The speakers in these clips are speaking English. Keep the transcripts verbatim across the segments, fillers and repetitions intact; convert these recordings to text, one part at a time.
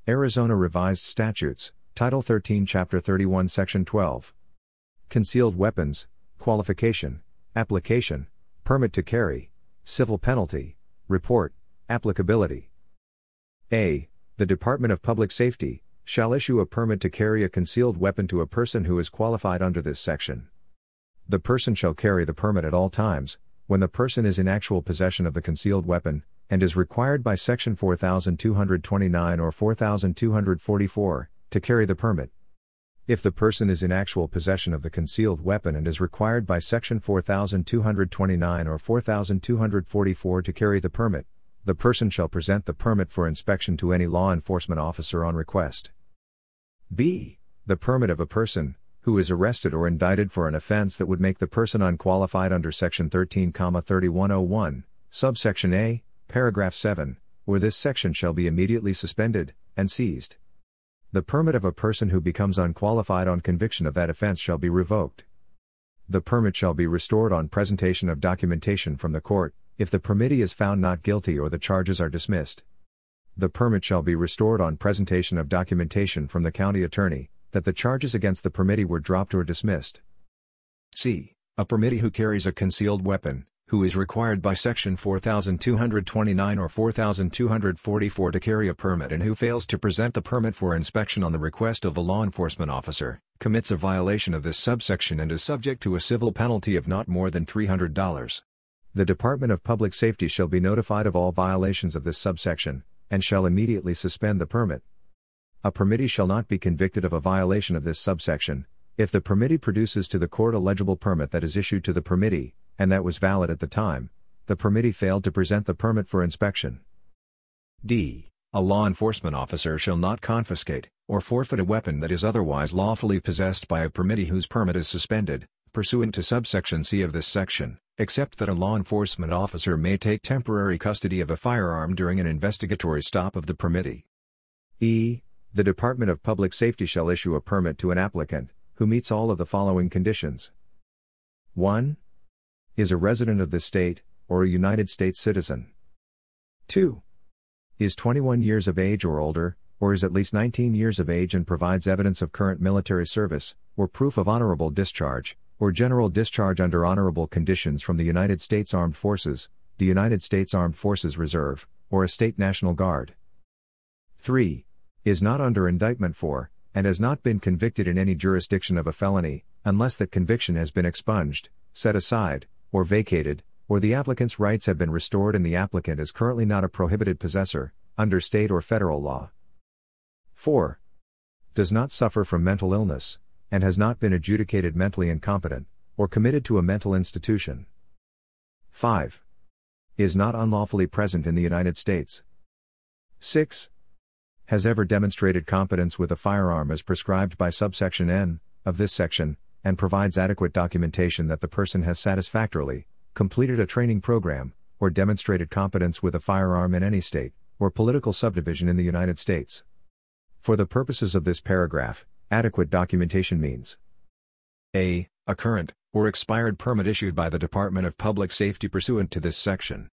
Arizona Revised Statutes, Title thirteen Chapter thirty-one Section twelve. Concealed Weapons, Qualification, Application, Permit to Carry, Civil Penalty, Report, Applicability. A. The Department of Public Safety shall issue a permit to carry a concealed weapon to a person who is qualified under this section. The person shall carry the permit at all times, when the person is in actual possession of the concealed weapon, and is required by Section four thousand two hundred twenty-nine or four thousand two hundred forty-four, to carry the permit. If the person is in actual possession of the concealed weapon and is required by Section four thousand two hundred twenty-nine or four thousand two hundred forty-four to carry the permit, the person shall present the permit for inspection to any law enforcement officer on request. B. The permit of a person who is arrested or indicted for an offense that would make the person unqualified under Section thirteen thirty-one oh one, subsection A, paragraph seven, or this section shall be immediately suspended and seized. The permit of a person who becomes unqualified on conviction of that offense shall be revoked. The permit shall be restored on presentation of documentation from the court, if the permittee is found not guilty or the charges are dismissed. The permit shall be restored on presentation of documentation from the county attorney, that the charges against the permittee were dropped or dismissed. C. A permittee who carries a concealed weapon, who is required by Section four thousand two hundred twenty-nine or four thousand two hundred forty-four to carry a permit and who fails to present the permit for inspection on the request of the law enforcement officer, commits a violation of this subsection and is subject to a civil penalty of not more than three hundred dollars. The Department of Public Safety shall be notified of all violations of this subsection, and shall immediately suspend the permit. A permittee shall not be convicted of a violation of this subsection, if the permittee produces to the court a legible permit that is issued to the permittee, and that was valid at the time the permittee failed to present the permit for inspection. D. A law enforcement officer shall not confiscate or forfeit a weapon that is otherwise lawfully possessed by a permittee whose permit is suspended, pursuant to subsection C of this section, except that a law enforcement officer may take temporary custody of a firearm during an investigatory stop of the permittee. E. The Department of Public Safety shall issue a permit to an applicant who meets all of the following conditions. one. Is a resident of this state, or a United States citizen. two. Is twenty-one years of age or older, or is at least nineteen years of age and provides evidence of current military service, or proof of honorable discharge, or general discharge under honorable conditions from the United States Armed Forces, the United States Armed Forces Reserve, or a state National Guard. three. Is not under indictment for, and has not been convicted in any jurisdiction of a felony, unless that conviction has been expunged, set aside, or vacated, or the applicant's rights have been restored and the applicant is currently not a prohibited possessor, under state or federal law. four. Does not suffer from mental illness, and has not been adjudicated mentally incompetent, or committed to a mental institution. five. Is not unlawfully present in the United States. six. Has ever demonstrated competence with a firearm as prescribed by subsection N of this section, and provides adequate documentation that the person has satisfactorily completed a training program, or demonstrated competence with a firearm in any state, or political subdivision in the United States. For the purposes of this paragraph, adequate documentation means A. A current, or expired permit issued by the Department of Public Safety pursuant to this section.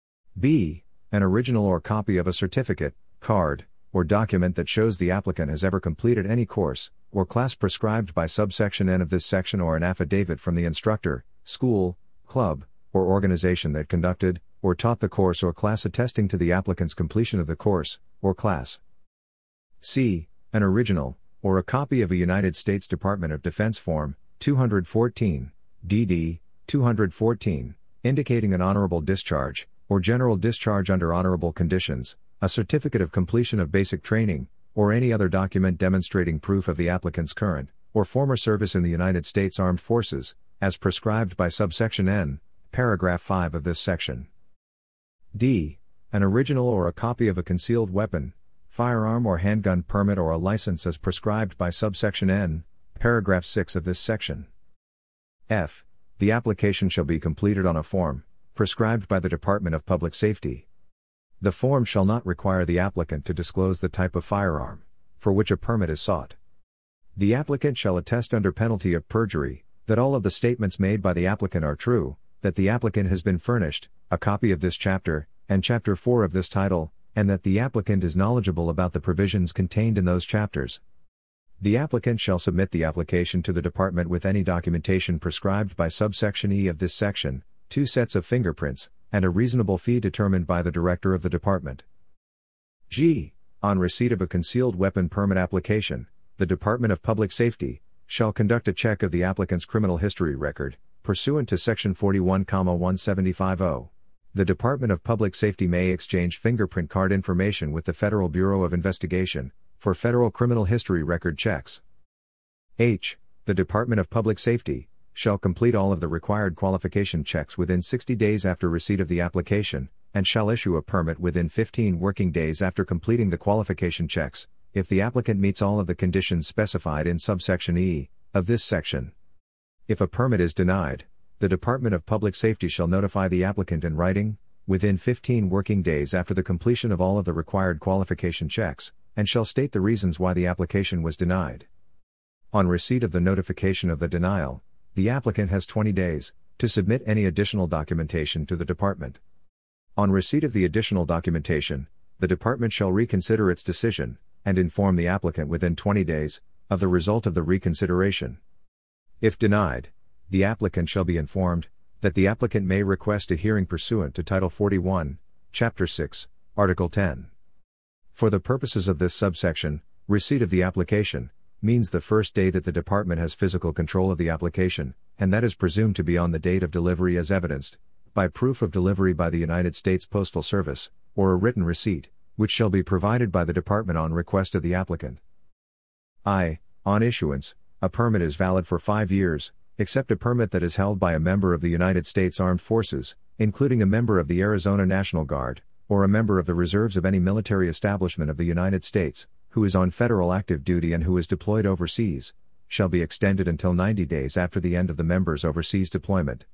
B. An original or copy of a certificate, card, or document that shows the applicant has ever completed any course, or class prescribed by subsection N of this section, or an affidavit from the instructor, school, club, or organization that conducted, or taught the course or class attesting to the applicant's completion of the course, or class. C. An original, or a copy of a United States Department of Defense Form, two fourteen, D D, two fourteen, indicating an honorable discharge, or general discharge under honorable conditions, a certificate of completion of basic training, or any other document demonstrating proof of the applicant's current, or former service in the United States Armed Forces, as prescribed by subsection N, paragraph five of this section. D. An original or a copy of a concealed weapon, firearm or handgun permit or a license as prescribed by subsection N, paragraph six of this section. F. The application shall be completed on a form, prescribed by the Department of Public Safety. The form shall not require the applicant to disclose the type of firearm for which a permit is sought. The applicant shall attest under penalty of perjury that all of the statements made by the applicant are true, that the applicant has been furnished a copy of this chapter and chapter four of this title, and that the applicant is knowledgeable about the provisions contained in those chapters. The applicant shall submit the application to the Department with any documentation prescribed by subsection E of this section, two sets of fingerprints, and a reasonable fee determined by the Director of the Department. G. On receipt of a concealed weapon permit application, the Department of Public Safety shall conduct a check of the applicant's criminal history record, pursuant to Section forty-one one seventy-five oh. The Department of Public Safety may exchange fingerprint card information with the Federal Bureau of Investigation for federal criminal history record checks. H. The Department of Public Safety shall complete all of the required qualification checks within sixty days after receipt of the application, and shall issue a permit within fifteen working days after completing the qualification checks, if the applicant meets all of the conditions specified in subsection E of this section. If a permit is denied, the Department of Public Safety shall notify the applicant in writing, within fifteen working days after the completion of all of the required qualification checks, and shall state the reasons why the application was denied. On receipt of the notification of the denial, the applicant has twenty days to submit any additional documentation to the Department. On receipt of the additional documentation, the Department shall reconsider its decision, and inform the applicant within twenty days of the result of the reconsideration. If denied, the applicant shall be informed that the applicant may request a hearing pursuant to Title forty-one, Chapter six, Article ten. For the purposes of this subsection, receipt of the application means the first day that the Department has physical control of the application, and that is presumed to be on the date of delivery as evidenced by proof of delivery by the United States Postal Service, or a written receipt, which shall be provided by the Department on request of the applicant. I. On issuance, a permit is valid for five years, except a permit that is held by a member of the United States Armed Forces, including a member of the Arizona National Guard, or a member of the reserves of any military establishment of the United States, who is on federal active duty and who is deployed overseas, shall be extended until ninety days after the end of the member's overseas deployment.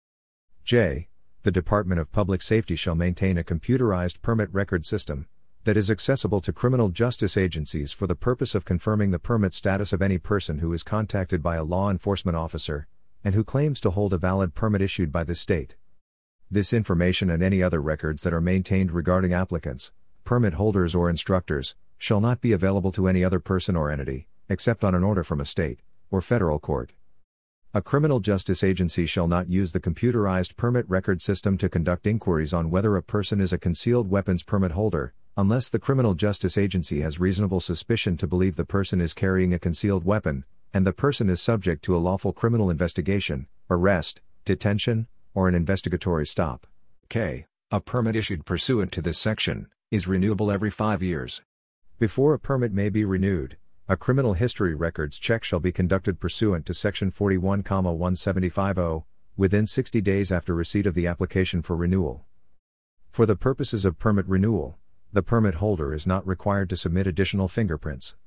J. The Department of Public Safety shall maintain a computerized permit record system that is accessible to criminal justice agencies for the purpose of confirming the permit status of any person who is contacted by a law enforcement officer and who claims to hold a valid permit issued by the state. This information and any other records that are maintained regarding applicants, permit holders or instructors, shall not be available to any other person or entity, except on an order from a state or federal court. A criminal justice agency shall not use the computerized permit record system to conduct inquiries on whether a person is a concealed weapons permit holder, unless the criminal justice agency has reasonable suspicion to believe the person is carrying a concealed weapon, and the person is subject to a lawful criminal investigation, arrest, detention, or an investigatory stop. K. A permit issued pursuant to this section is renewable every five years. Before a permit may be renewed, a criminal history records check shall be conducted pursuant to Section forty-one one seventy-five oh, within sixty days after receipt of the application for renewal. For the purposes of permit renewal, the permit holder is not required to submit additional fingerprints.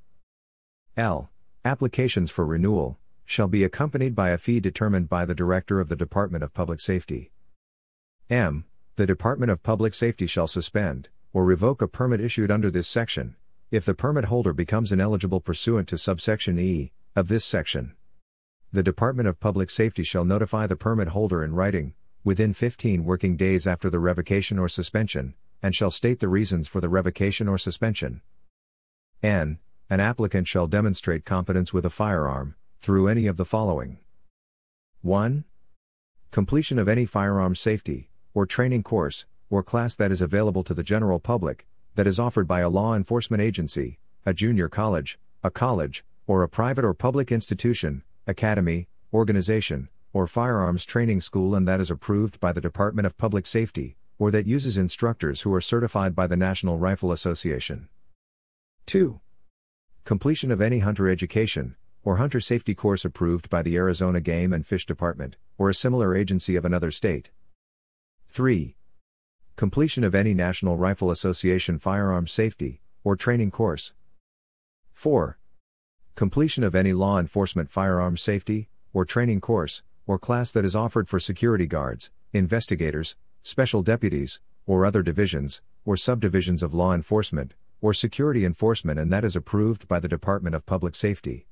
L. Applications for renewal shall be accompanied by a fee determined by the Director of the Department of Public Safety. M. The Department of Public Safety shall suspend or revoke a permit issued under this section if the permit holder becomes ineligible pursuant to subsection E of this section. The Department of Public Safety shall notify the permit holder in writing within fifteen working days after the revocation or suspension, and shall state the reasons for the revocation or suspension. N. An applicant shall demonstrate competence with a firearm through any of the following. one. Completion of any firearm safety or training course or class that is available to the general public, that is offered by a law enforcement agency, a junior college, a college, or a private or public institution, academy, organization, or firearms training school, and that is approved by the Department of Public Safety, or that uses instructors who are certified by the National Rifle Association. two. Completion of any hunter education or hunter safety course approved by the Arizona Game and Fish Department, or a similar agency of another state. three. Completion of any National Rifle Association firearms safety or training course. four. Completion of any law enforcement firearms safety or training course or class that is offered for security guards, investigators, special deputies, or other divisions or subdivisions of law enforcement or security enforcement, and that is approved by the Department of Public Safety.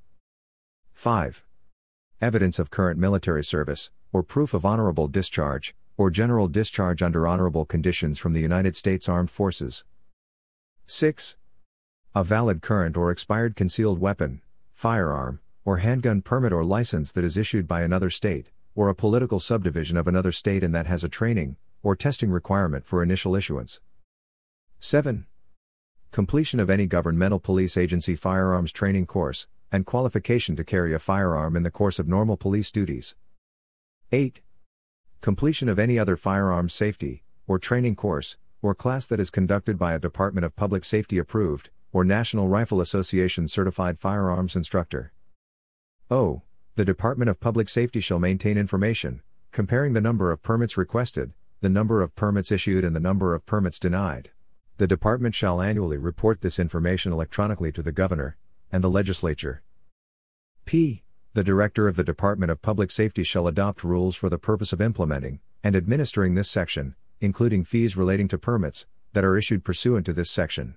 five. Evidence of current military service or proof of honorable discharge or general discharge under honorable conditions from the United States Armed Forces. six. A valid current or expired concealed weapon, firearm, or handgun permit or license that is issued by another state, or a political subdivision of another state and that has a training or testing requirement for initial issuance. seven. Completion of any governmental police agency firearms training course, and qualification to carry a firearm in the course of normal police duties. eight. Completion of any other firearms safety, or training course, or class that is conducted by a Department of Public Safety approved, or National Rifle Association certified firearms instructor. O. The Department of Public Safety shall maintain information, comparing the number of permits requested, the number of permits issued and the number of permits denied. The Department shall annually report this information electronically to the Governor and the Legislature. P. The Director of the Department of Public Safety shall adopt rules for the purpose of implementing and administering this section, including fees relating to permits that are issued pursuant to this section.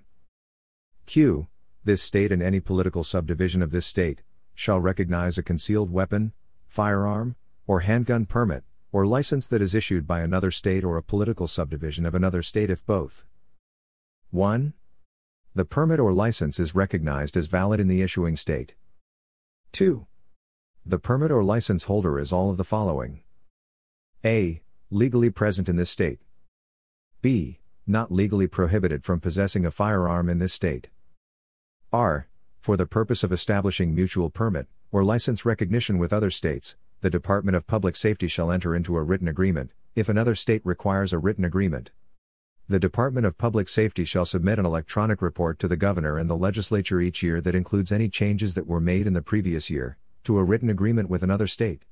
Q. This state and any political subdivision of this state shall recognize a concealed weapon, firearm, or handgun permit, or license that is issued by another state or a political subdivision of another state if both. one. The permit or license is recognized as valid in the issuing state. two. The permit or license holder is all of the following. A. Legally present in this state. B. Not legally prohibited from possessing a firearm in this state. R. For the purpose of establishing mutual permit or license recognition with other states, the Department of Public Safety shall enter into a written agreement, if another state requires a written agreement. The Department of Public Safety shall submit an electronic report to the Governor and the Legislature each year that includes any changes that were made in the previous year, to a written agreement with another state.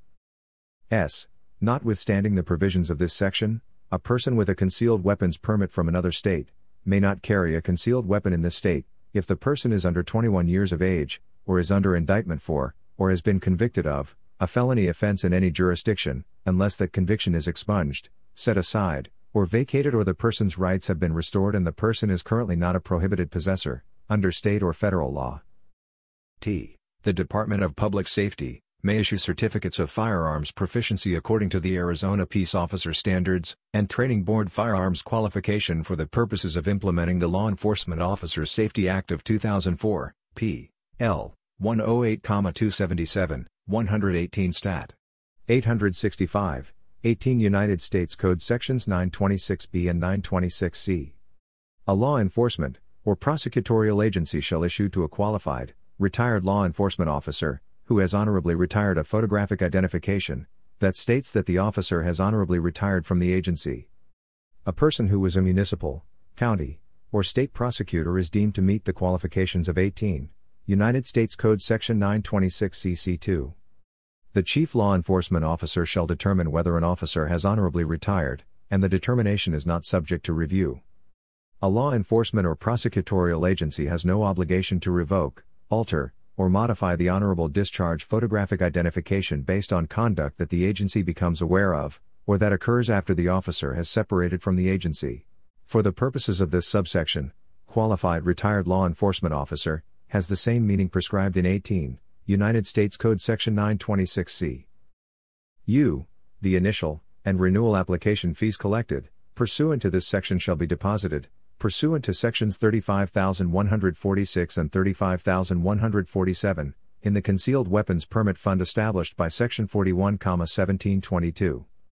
S. Notwithstanding the provisions of this section, a person with a concealed weapons permit from another state may not carry a concealed weapon in this state, if the person is under twenty-one years of age, or is under indictment for, or has been convicted of, a felony offense in any jurisdiction, unless that conviction is expunged, set aside, or vacated or the person's rights have been restored and the person is currently not a prohibited possessor, under state or federal law. T. The Department of Public Safety may issue certificates of firearms proficiency according to the Arizona Peace Officer Standards and Training Board firearms qualification for the purposes of implementing the Law Enforcement Officers Safety Act of two thousand four, P. L. one oh eight, two seventy-seven, one eighteen Stat. eight sixty-five, eighteen United States Code Sections nine twenty-six B and nine twenty-six C. A law enforcement or prosecutorial agency shall issue to a qualified, retired law enforcement officer, who has honorably retired, a photographic identification that states that the officer has honorably retired from the agency. A person who was a municipal, county, or state prosecutor is deemed to meet the qualifications of eighteen United States Code Section nine twenty-six C C two. The chief law enforcement officer shall determine whether an officer has honorably retired, and the determination is not subject to review. A law enforcement or prosecutorial agency has no obligation to revoke, alter, or modify the honorable discharge photographic identification based on conduct that the agency becomes aware of, or that occurs after the officer has separated from the agency. For the purposes of this subsection, qualified retired law enforcement officer has the same meaning prescribed in eighteen United States Code Section nine twenty-six C. U. The initial and renewal application fees collected pursuant to this section shall be deposited, pursuant to Sections thirty-five thousand one hundred forty-six and thirty-five thousand one hundred forty-seven, in the Concealed Weapons Permit Fund established by Section forty-one, seventeen twenty-two,